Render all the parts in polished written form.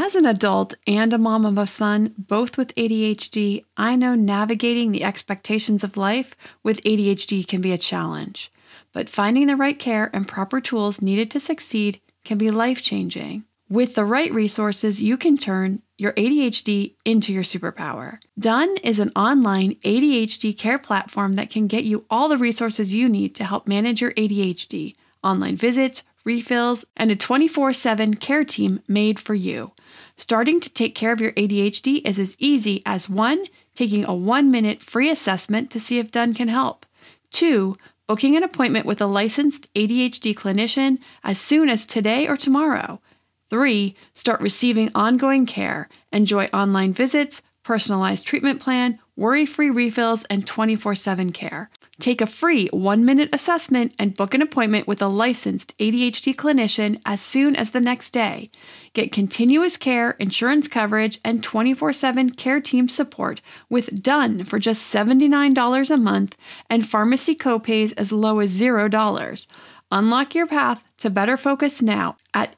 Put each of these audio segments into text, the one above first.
As an adult and a mom of a son, both with ADHD, I know navigating the expectations of life with ADHD can be a challenge. But finding the right care and proper tools needed to succeed can be life-changing. With the right resources, you can turn your ADHD into your superpower. Done is an online ADHD care platform that can get you all the resources you need to help manage your ADHD, online visits, refills, and a 24/7 care team made for you. Starting to take care of your ADHD is as easy as 1. Taking a 1-minute free assessment to see if Done can help. 2. Booking an appointment with a licensed ADHD clinician as soon as today or tomorrow. 3. Start receiving ongoing care. Enjoy online visits, personalized treatment plan, worry-free refills, and 24/7 care. Take a free 1-minute assessment and book an appointment with a licensed ADHD clinician as soon as the next day. Get continuous care, insurance coverage, and 24/7 care team support with Done for just $79 a month and pharmacy copays as low as $0. Unlock your path to better focus now at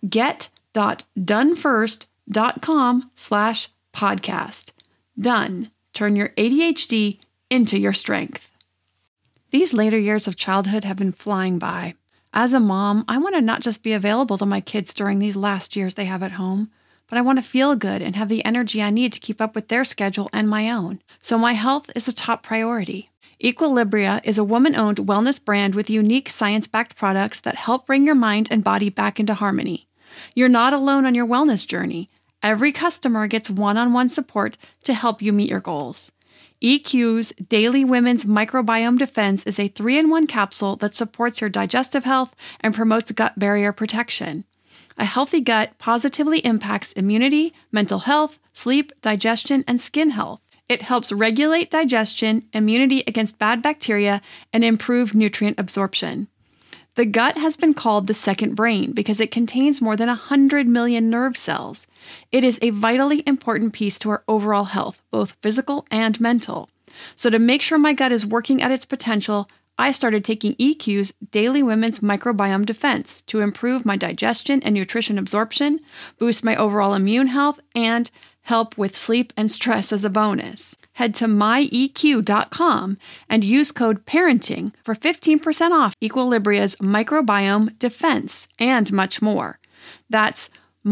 get.donefirst.com/podcast. Done. Turn your ADHD into your strength. These later years of childhood have been flying by. As a mom, I want to not just be available to my kids during these last years they have at home, but I want to feel good and have the energy I need to keep up with their schedule and my own. So my health is a top priority. Equilibria is a woman-owned wellness brand with unique science-backed products that help bring your mind and body back into harmony. You're not alone on your wellness journey. Every customer gets one-on-one support to help you meet your goals. EQ's Daily Women's Microbiome Defense is a 3-in-1 capsule that supports your digestive health and promotes gut barrier protection. A healthy gut positively impacts immunity, mental health, sleep, digestion, and skin health. It helps regulate digestion, immunity against bad bacteria, and improve nutrient absorption. The gut has been called the second brain because it contains more than 100 million nerve cells. It is a vitally important piece to our overall health, both physical and mental. So to make sure my gut is working at its potential, I started taking EQ's Daily Women's Microbiome Defense to improve my digestion and nutrition absorption, boost my overall immune health, and help with sleep and stress as a bonus. Head to myeq.com and use code PARENTING for 15% off Equilibria's Microbiome Defense and much more. That's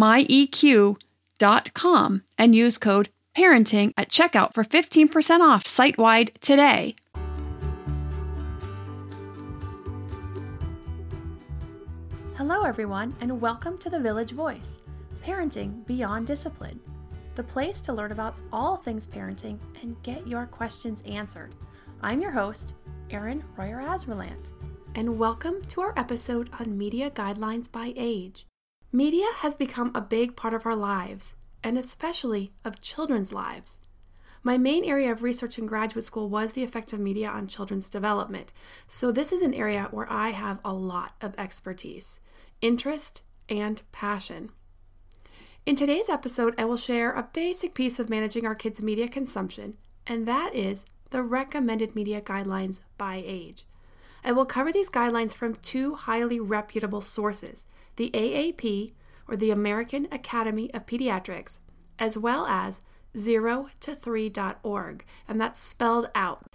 myeq.com and use code PARENTING at checkout for 15% off site-wide today. Hello everyone, and welcome to The Village Voice, Parenting Beyond Discipline, the place to learn about all things parenting and get your questions answered. I'm your host, Erin Royer-Asmerlant, and welcome to our episode on media guidelines by age. Media has become a big part of our lives, and especially of children's lives. My main area of research in graduate school was the effect of media on children's development, so this is an area where I have a lot of expertise, interest, and passion. In today's episode, I will share a basic piece of managing our kids' media consumption, and that is the recommended media guidelines by age. I will cover these guidelines from 2 highly reputable sources, the AAP, or the American Academy of Pediatrics, as well as zero-to-3.org, and that's spelled out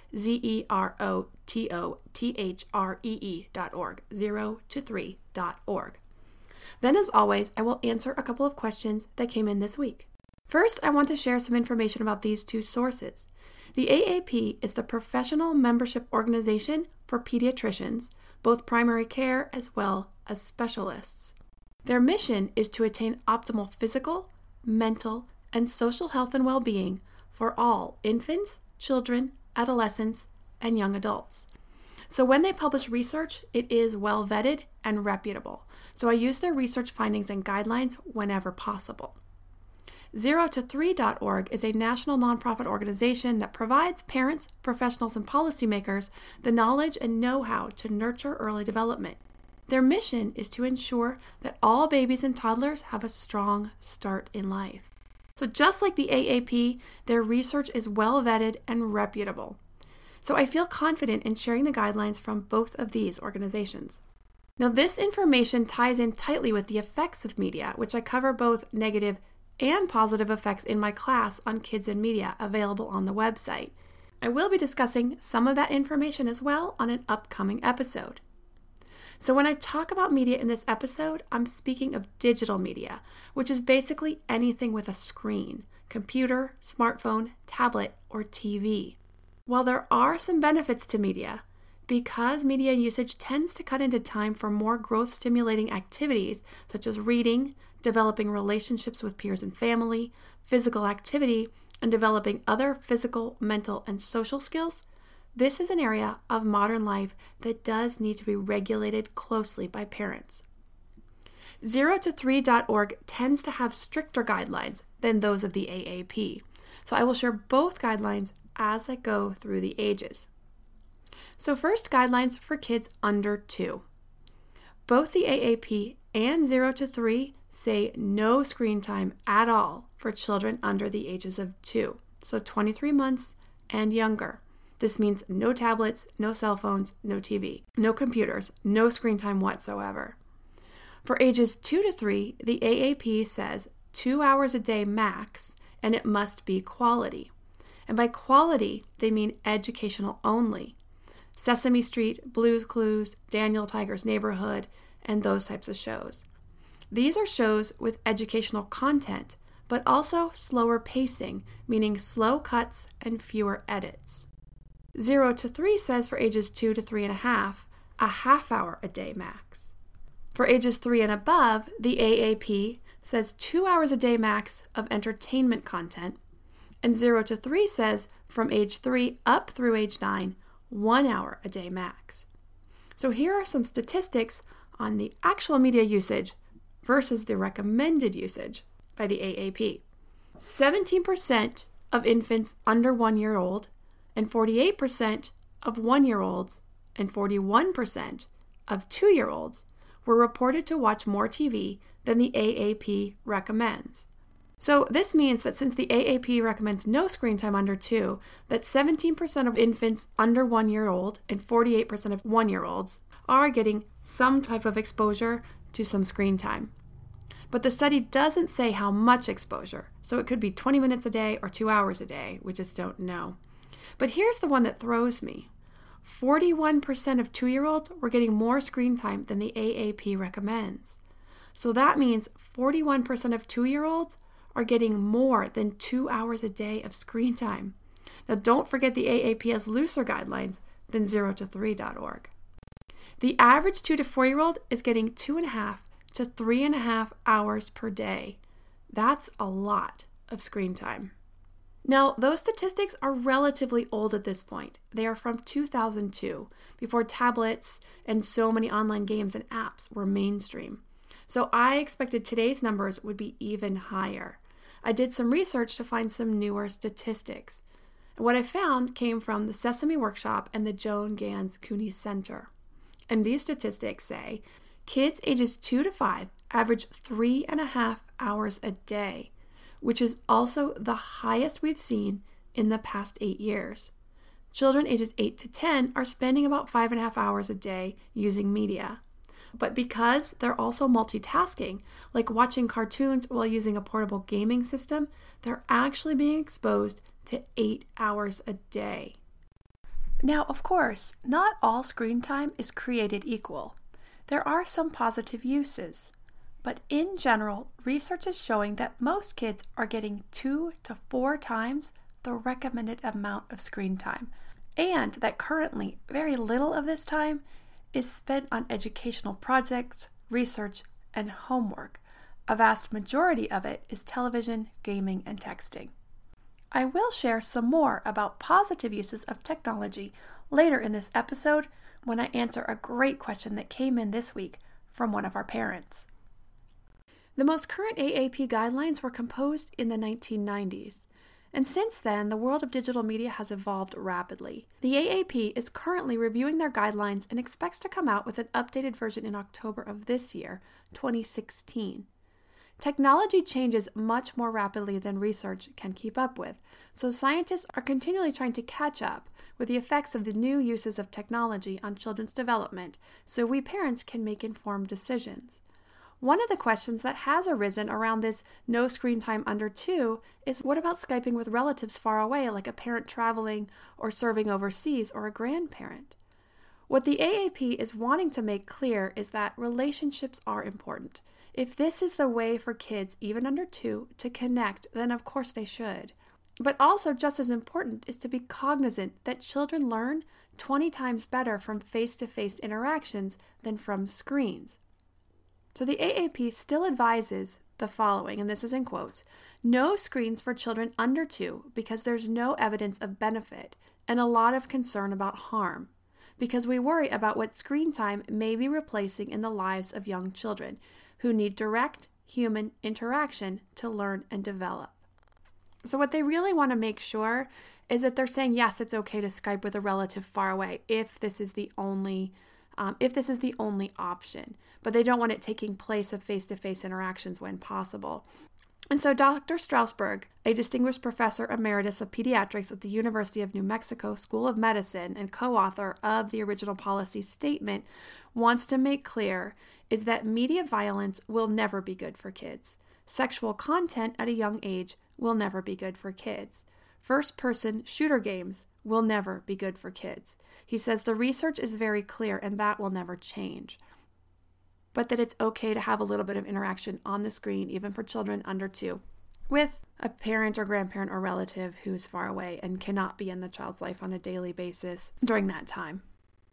zerototree.org, zero-to-3.org. Then, as always, I will answer a couple of questions that came in this week. First, I want to share some information about these 2 sources. The AAP is the professional membership organization for pediatricians, both primary care as well as specialists. Their mission is to attain optimal physical, mental, and social health and well-being for all infants, children, adolescents, and young adults. So when they publish research, it is well vetted and reputable. So I use their research findings and guidelines whenever possible. Zero-to-3.org is a national nonprofit organization that provides parents, professionals, and policymakers the knowledge and know-how to nurture early development. Their mission is to ensure that all babies and toddlers have a strong start in life. So just like the AAP, their research is well vetted and reputable. So I feel confident in sharing the guidelines from both of these organizations. Now, this information ties in tightly with the effects of media, which I cover both negative and positive effects in my class on kids and media available on the website. I will be discussing some of that information as well on an upcoming episode. So when I talk about media in this episode, I'm speaking of digital media, which is basically anything with a screen, computer, smartphone, tablet, or TV. While there are some benefits to media, because media usage tends to cut into time for more growth-stimulating activities such as reading, developing relationships with peers and family, physical activity, and developing other physical, mental, and social skills, this is an area of modern life that does need to be regulated closely by parents. 0to3.org tends to have stricter guidelines than those of the AAP, so I will share both guidelines as I go through the ages. So first, guidelines for kids under 2. Both the AAP and 0 to 3 say no screen time at all for children under the ages of 2, so 23 months and younger. This means no tablets, no cell phones, no TV, no computers, no screen time whatsoever. For ages 2 to 3, the AAP says 2 hours a day max, and it must be quality. And by quality, they mean educational only. Sesame Street, Blue's Clues, Daniel Tiger's Neighborhood, and those types of shows. These are shows with educational content, but also slower pacing, meaning slow cuts and fewer edits. 0 to 3 says for ages 2 to 3.5, a half hour a day max. For ages 3 and above, the AAP says 2 hours a day max of entertainment content, and 0 to 3 says from age 3 up through age 9, 1 hour a day max. So here are some statistics on the actual media usage versus the recommended usage by the AAP. 17% of infants under 1 year old and 48% of 1-year-olds and 41% of 2-year-olds were reported to watch more TV than the AAP recommends. So this means that since the AAP recommends no screen time under 2, that 17% of infants under 1 year old and 48% of 1-year-olds are getting some type of exposure to some screen time. But the study doesn't say how much exposure, so it could be 20 minutes a day or 2 hours a day. We just don't know. But here's the one that throws me. 41% of 2-year-olds were getting more screen time than the AAP recommends. So that means 41% of 2-year-olds are getting more than 2 hours a day of screen time. Now don't forget the AAP has looser guidelines than 0to3.org. The average 2 to 4-year-old is getting 2.5 to 3.5 hours per day. That's a lot of screen time. Now, those statistics are relatively old at this point. They are from 2002, before tablets and so many online games and apps were mainstream. So I expected today's numbers would be even higher. I did some research to find some newer statistics. And what I found came from the Sesame Workshop and the Joan Gans Cooney Center. And these statistics say kids ages 2 to 5 average 3.5 hours a day, which is also the highest we've seen in the past 8 years. Children ages 8 to 10 are spending about 5.5 hours a day using media. But because they're also multitasking, like watching cartoons while using a portable gaming system, they're actually being exposed to 8 hours a day. Now, of course, not all screen time is created equal. There are some positive uses. But in general, research is showing that most kids are getting 2 to 4 times the recommended amount of screen time, and that currently very little of this time is spent on educational projects, research, and homework. A vast majority of it is television, gaming, and texting. I will share some more about positive uses of technology later in this episode when I answer a great question that came in this week from one of our parents. The most current AAP guidelines were composed in the 1990s, and since then, the world of digital media has evolved rapidly. The AAP is currently reviewing their guidelines and expects to come out with an updated version in October of this year, 2016. Technology changes much more rapidly than research can keep up with, so scientists are continually trying to catch up with the effects of the new uses of technology on children's development so we parents can make informed decisions. One of the questions that has arisen around this no screen time under 2 is, what about Skyping with relatives far away, like a parent traveling or serving overseas or a grandparent? What the AAP is wanting to make clear is that relationships are important. If this is the way for kids, even under 2, to connect, then of course they should. But also just as important is to be cognizant that children learn 20 times better from face-to-face interactions than from screens. So the AAP still advises the following, and this is in quotes: no screens for children under 2 because there's no evidence of benefit and a lot of concern about harm, because we worry about what screen time may be replacing in the lives of young children who need direct human interaction to learn and develop. So what they really want to make sure is that they're saying, yes, it's okay to Skype with a relative far away if this is the only option, but they don't want it taking place of face-to-face interactions when possible. And so Dr. Strasberg, a distinguished professor emeritus of pediatrics at the University of New Mexico School of Medicine and co-author of the original policy statement, wants to make clear is that media violence will never be good for kids. Sexual content at a young age will never be good for kids. First-person shooter games will never be good for kids. He says the research is very clear and that will never change, but that it's okay to have a little bit of interaction on the screen, even for children under 2, with a parent or grandparent or relative who's far away and cannot be in the child's life on a daily basis during that time.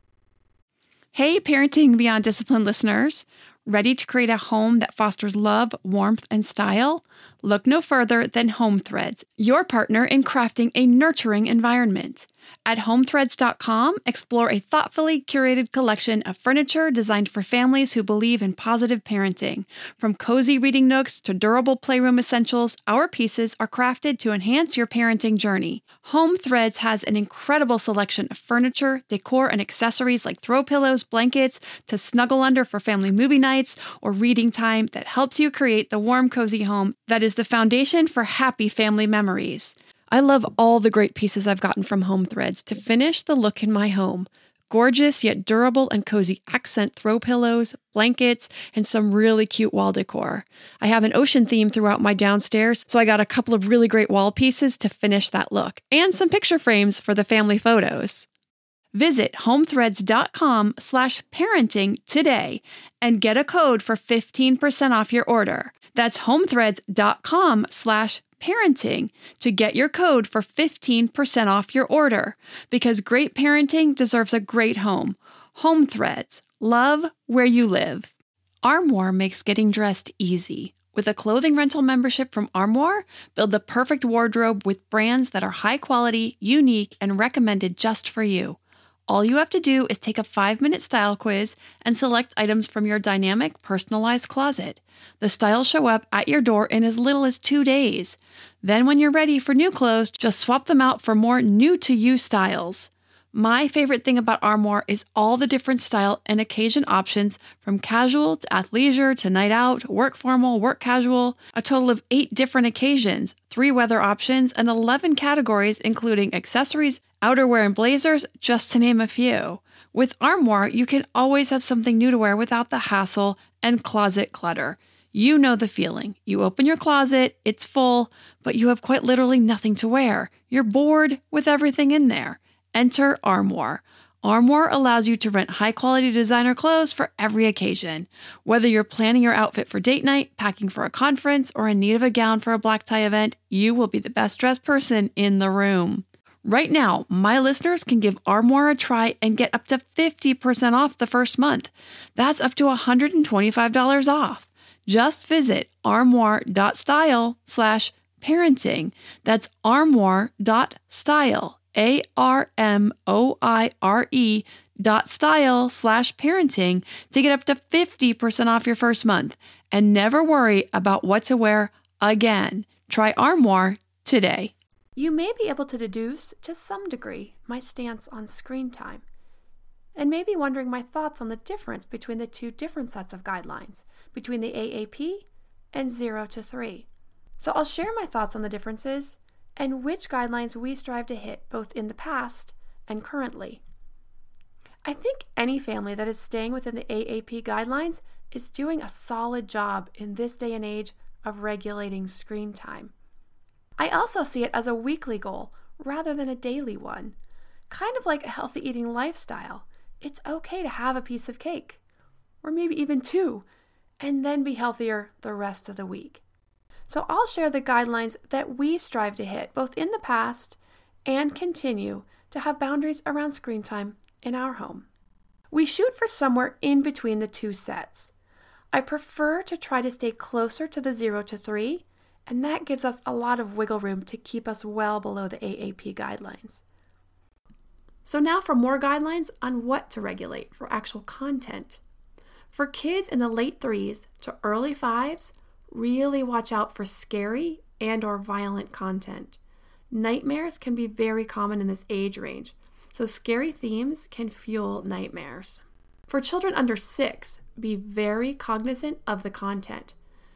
Hey, Parenting Beyond Discipline listeners. Ready to create a home that fosters love, warmth, and style? Look no further than Home Threads, your partner in crafting a nurturing environment. At HomeThreads.com, explore a thoughtfully curated collection of furniture designed for families who believe in positive parenting. From cozy reading nooks to durable playroom essentials, our pieces are crafted to enhance your parenting journey. Home Threads has an incredible selection of furniture, decor, and accessories like throw pillows, blankets, to snuggle under for family movie nights or reading time that helps you create the warm, cozy home that is the foundation for happy family memories. I love all the great pieces I've gotten from Home Threads to finish the look in my home. Gorgeous yet durable and cozy accent throw pillows, blankets, and some really cute wall decor. I have an ocean theme throughout my downstairs, so I got a couple of really great wall pieces to finish that look, and some picture frames for the family photos. Visit homethreads.com/parenting today and get a code for 15% off your order. That's homethreads.com/parenting to get your code for 15% off your order, because great parenting deserves a great home. Home Threads. Love where you live. Armoire makes getting dressed easy. With a clothing rental membership from Armoire, build the perfect wardrobe with brands that are high quality, unique, and recommended just for you. All you have to do is take a 5-minute style quiz and select items from your dynamic, personalized closet. The styles show up at your door in as little as 2 days. Then when you're ready for new clothes, just swap them out for more new-to-you styles. My favorite thing about Armoire is all the different style and occasion options, from casual to athleisure to night out, work formal, work casual, a total of 8 different occasions, 3 weather options, and 11 categories including accessories, outerwear, and blazers, just to name a few. With Armoire, you can always have something new to wear without the hassle and closet clutter. You know the feeling. You open your closet, it's full, but you have quite literally nothing to wear. You're bored with everything in there. Enter Armoire. Armoire allows you to rent high-quality designer clothes for every occasion. Whether you're planning your outfit for date night, packing for a conference, or in need of a gown for a black tie event, you will be the best-dressed person in the room. Right now, my listeners can give Armoire a try and get up to 50% off the first month. That's up to $125 off. Just visit armoire.style/parenting. That's armoire.style. ARMOIRE.style/parenting to get up to 50% off your first month and never worry about what to wear again. Try Armoire today. You may be able to deduce, to some degree, my stance on screen time, and may be wondering my thoughts on the difference between the 2 different sets of guidelines, between the AAP and 0 to 3. So I'll share my thoughts on the differences and which guidelines we strive to hit both in the past and currently. I think any family that is staying within the AAP guidelines is doing a solid job in this day and age of regulating screen time. I also see it as a weekly goal rather than a daily one. Kind of like a healthy eating lifestyle. It's okay to have a piece of cake, or maybe even two, and then be healthier the rest of the week. So I'll share the guidelines that we strive to hit both in the past and continue to have boundaries around screen time in our home. We shoot for somewhere in between the two sets. I prefer to try to stay closer to the 0 to 3, and that gives us a lot of wiggle room to keep us well below the AAP guidelines. So now for more guidelines on what to regulate for actual content. For kids in the late 3s to early 5s, really watch out for scary and/or violent content. Nightmares can be very common in this age range, so scary themes can fuel nightmares. For children under 6, be very cognizant of the content.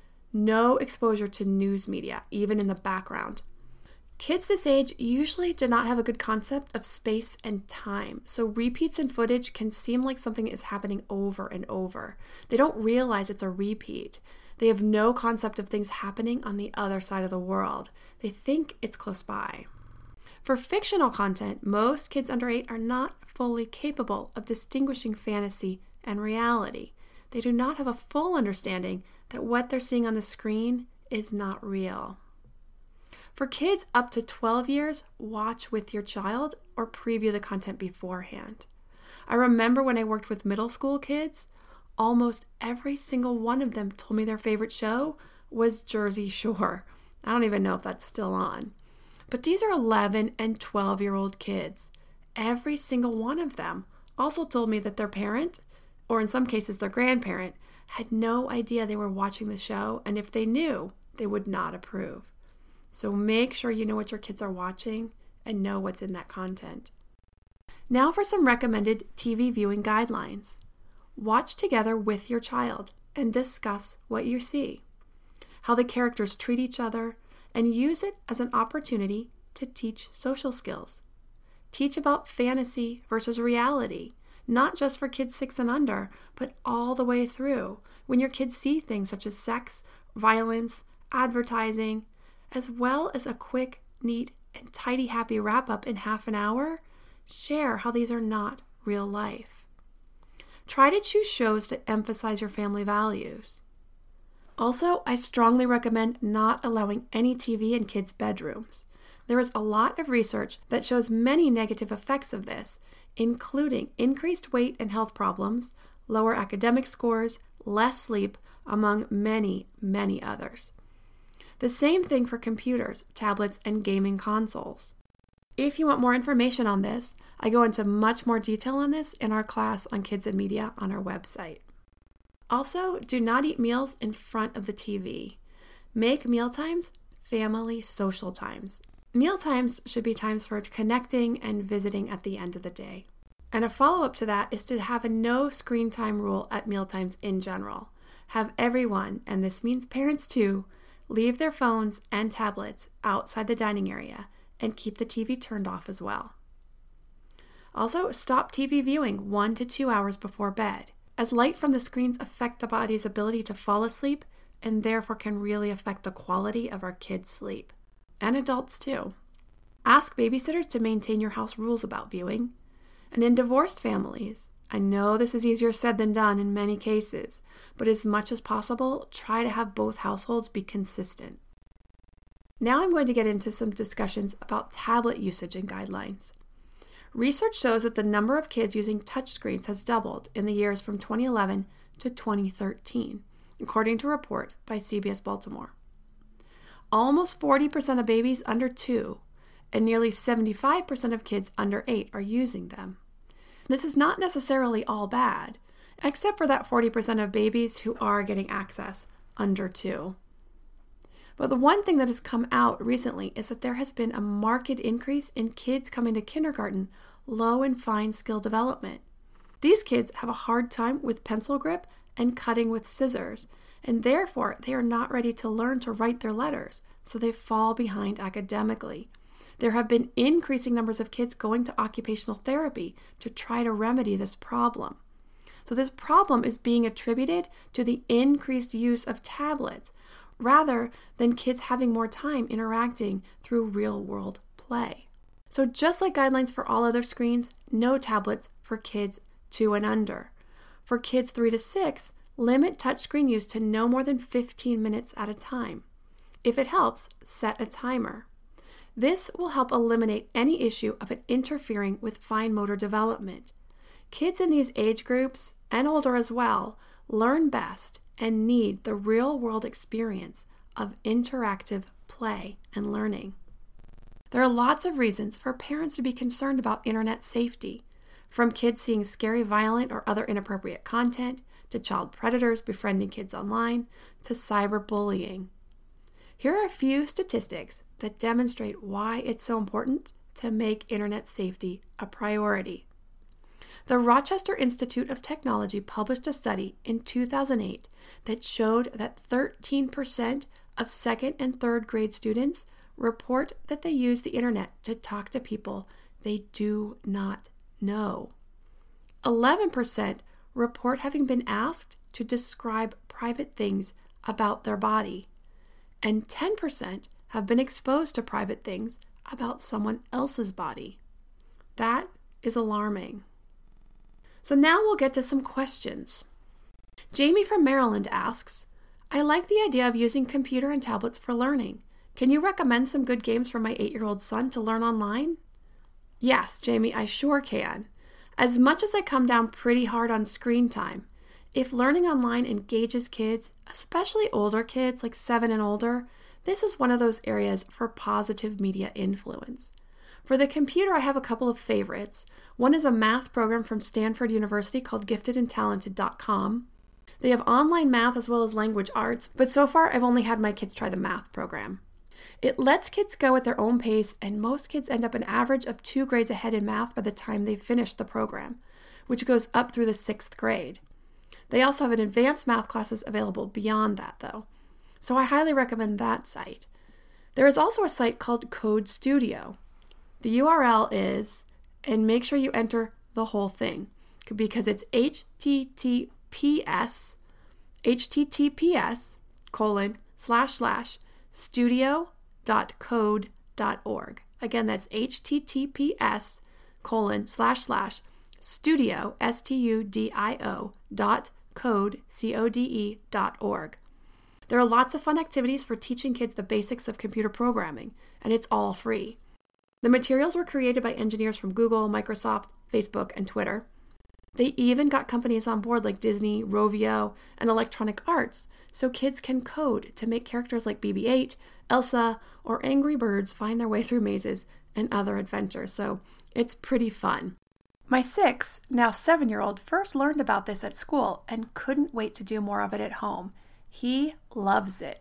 No exposure to news media, even in the background. Kids this age usually do not have a good concept of space and time, so repeats in footage can seem like something is happening over and over. They don't realize it's a repeat. They have no concept of things happening on the other side of the world. They think it's close by. For fictional content, most kids under 8 are not fully capable of distinguishing fantasy and reality. They do not have a full understanding that what they're seeing on the screen is not real. For kids up to 12 years, watch with your child or preview the content beforehand. I remember when I worked with middle school kids, almost every single one of them told me their favorite show was Jersey Shore. I don't even know if that's still on. But these are 11 and 12-year-old kids. Every single one of them also told me that their parent, or in some cases their grandparent, had no idea they were watching the show, and if they knew, they would not approve. So make sure you know what your kids are watching and know what's in that content. Now for some recommended TV viewing guidelines. Watch together with your child and discuss what you see, how the characters treat each other, and use it as an opportunity to teach social skills. Teach about fantasy versus reality, not just for kids 6 and under, but all the way through. When your kids see things such as sex, violence, advertising, as well as a quick, neat, and tidy, happy wrap-up in half an hour, share how these are not real life. Try to choose shows that emphasize your family values. Also, I strongly recommend not allowing any TV in kids' bedrooms. There is a lot of research that shows many negative effects of this, including increased weight and health problems, lower academic scores, less sleep, among many, many others. The same thing for computers, tablets, and gaming consoles. If you want more information on this, I go into much more detail on this in our class on kids and media on our website. Also, do not eat meals in front of the TV. Make mealtimes family social times. Mealtimes should be times for connecting and visiting at the end of the day. And a follow-up to that is to have a no screen time rule at mealtimes in general. Have everyone, and this means parents too, leave their phones and tablets outside the dining area and keep the TV turned off as well. Also, stop TV viewing 1 to 2 hours before bed, as light from the screens affect the body's ability to fall asleep and therefore can really affect the quality of our kids' sleep. And adults too. Ask babysitters to maintain your house rules about viewing. And in divorced families, I know this is easier said than done in many cases, but as much as possible, try to have both households be consistent. Now I'm going to get into some discussions about tablet usage and guidelines. Research shows that the number of kids using touchscreens has doubled in the years from 2011 to 2013, according to a report by CBS Baltimore. Almost 40% of babies under 2 and nearly 75% of kids under 8 are using them. This is not necessarily all bad, except for that 40% of babies who are getting access under 2. But the one thing that has come out recently is that there has been a marked increase in kids coming to kindergarten low in fine skill development. These kids have a hard time with pencil grip and cutting with scissors, and therefore they are not ready to learn to write their letters, so they fall behind academically. There have been increasing numbers of kids going to occupational therapy to try to remedy this problem. So this problem is being attributed to the increased use of tablets rather than kids having more time interacting through real-world play. So just like guidelines for all other screens, no tablets for kids 2 and under. For kids 3 to 6, limit touchscreen use to no more than 15 minutes at a time. If it helps, set a timer. This will help eliminate any issue of it interfering with fine motor development. Kids in these age groups, and older as well, learn best and need the real-world experience of interactive play and learning. There are lots of reasons for parents to be concerned about internet safety, from kids seeing scary, violent, or other inappropriate content, to child predators befriending kids online, to cyberbullying. Here are a few statistics that demonstrate why it's so important to make internet safety a priority. The Rochester Institute of Technology published a study in 2008 that showed that 13% of second and third grade students report that they use the internet to talk to people they do not know. 11% report having been asked to describe private things about their body, and 10% have been exposed to private things about someone else's body. That is alarming. So now we'll get to some questions. Jamie from Maryland asks, I like the idea of using computer and tablets for learning. Can you recommend some good games for my 8-year-old son to learn online? Yes, Jamie, I sure can. As much as I come down pretty hard on screen time, if learning online engages kids, especially older kids like 7 and older, this is one of those areas for positive media influence. For the computer, I have a couple of favorites. One is a math program from Stanford University called giftedandtalented.com. They have online math as well as language arts, but so far I've only had my kids try the math program. It lets kids go at their own pace, and most kids end up an average of 2 grades ahead in math by the time they've finished the program, which goes up through the 6th grade. They also have an advanced math classes available beyond that, though. So I highly recommend that site. There is also a site called Code Studio. The URL is, and make sure you enter the whole thing, because it's https://studio.code.org. Again, that's https://studio.code.org. There are lots of fun activities for teaching kids the basics of computer programming, and it's all free. The materials were created by engineers from Google, Microsoft, Facebook, and Twitter. They even got companies on board like Disney, Rovio, and Electronic Arts, so kids can code to make characters like BB-8, Elsa, or Angry Birds find their way through mazes and other adventures, so it's pretty fun. My 6, now 7-year-old, first learned about this at school and couldn't wait to do more of it at home. He loves it.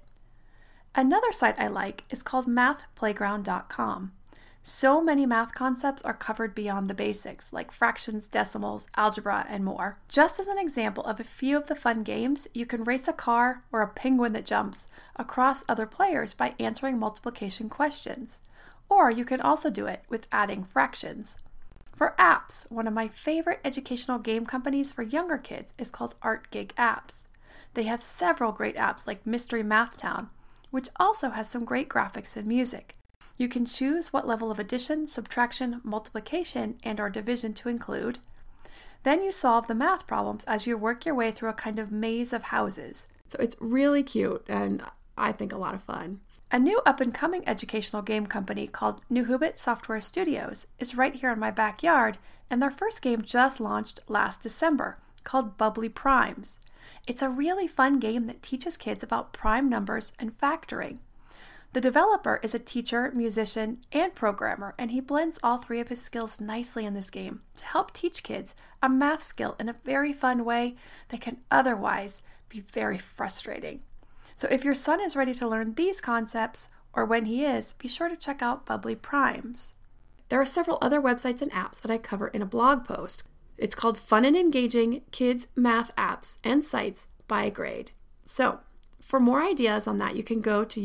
Another site I like is called mathplayground.com. So many math concepts are covered beyond the basics, like fractions, decimals, algebra, and more. Just as an example of a few of the fun games, you can race a car or a penguin that jumps across other players by answering multiplication questions. Or you can also do it with adding fractions. For apps, one of my favorite educational game companies for younger kids is called ArtGig Apps. They have several great apps like Mystery Math Town, which also has some great graphics and music. You can choose what level of addition, subtraction, multiplication, and/or division to include. Then you solve the math problems as you work your way through a kind of maze of houses. So it's really cute and I think a lot of fun. A new up-and-coming educational game company called Newhoobit Software Studios is right here in my backyard, and their first game just launched last December called Bubbly Primes. It's a really fun game that teaches kids about prime numbers and factoring. The developer is a teacher, musician, and programmer, and he blends all 3 of his skills nicely in this game to help teach kids a math skill in a very fun way that can otherwise be very frustrating. So if your son is ready to learn these concepts, or when he is, be sure to check out Bubbly Primes. There are several other websites and apps that I cover in a blog post. It's called Fun and Engaging Kids Math Apps and Sites by Grade. So, for more ideas on that, you can go to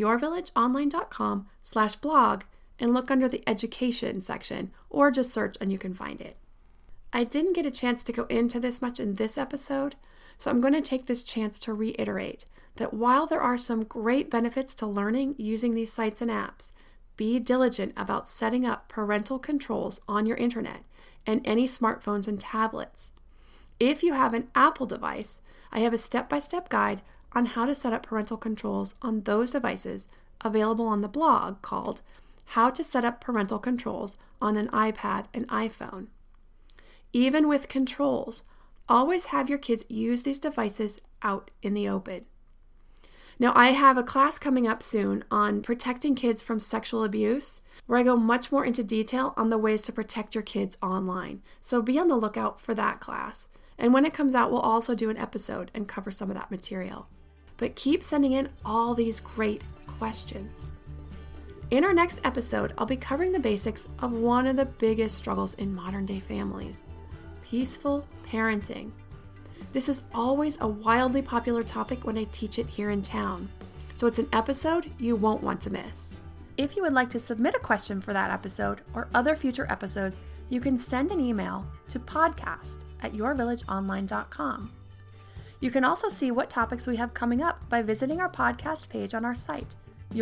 yourvillageonline.com/blog and look under the education section, or just search and you can find it. I didn't get a chance to go into this much in this episode, so I'm going to take this chance to reiterate that while there are some great benefits to learning using these sites and apps, be diligent about setting up parental controls on your internet and any smartphones and tablets. If you have an Apple device, I have a step-by-step guide on how to set up parental controls on those devices available on the blog called How to Set Up Parental Controls on an iPad and iPhone. Even with controls, always have your kids use these devices out in the open. Now, I have a class coming up soon on protecting kids from sexual abuse, where I go much more into detail on the ways to protect your kids online. So be on the lookout for that class. And when it comes out, we'll also do an episode and cover some of that material. But keep sending in all these great questions. In our next episode, I'll be covering the basics of one of the biggest struggles in modern day families: peaceful parenting. This is always a wildly popular topic when I teach it here in town, so it's an episode you won't want to miss. If you would like to submit a question for that episode or other future episodes, you can send an email to podcast@yourvillageonline.com. You can also see what topics we have coming up by visiting our podcast page on our site,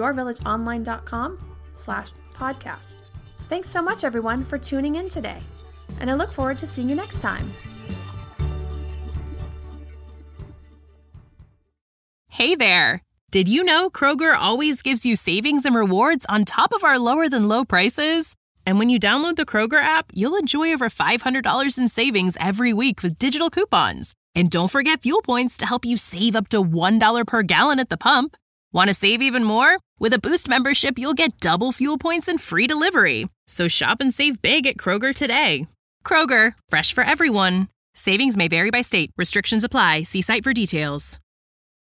yourvillageonline.com/podcast. Thanks so much, everyone, for tuning in today, and I look forward to seeing you next time. Hey there! Did you know Kroger always gives you savings and rewards on top of our lower-than-low prices? And when you download the Kroger app, you'll enjoy over $500 in savings every week with digital coupons. And don't forget fuel points to help you save up to $1 per gallon at the pump. Want to save even more? With a Boost membership, you'll get double fuel points and free delivery. So shop and save big at Kroger today. Kroger, fresh for everyone. Savings may vary by state. Restrictions apply. See site for details.